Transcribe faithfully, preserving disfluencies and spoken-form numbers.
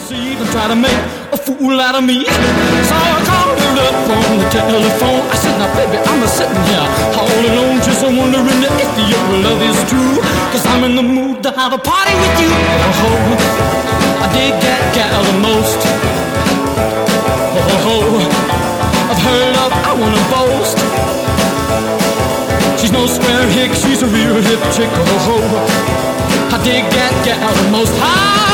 deceive and try to make a fool out of me. So I called her up on the telephone. I said, now baby, I'm a sitting here all alone, just wondering if your love is true. Cause I'm in the mood to have a party with you. Oh, I dig that gal the most. Oh, I've heard of, I wanna boast. She's no square hick, she's a real hip chick. Oh, I dig that gal the most. I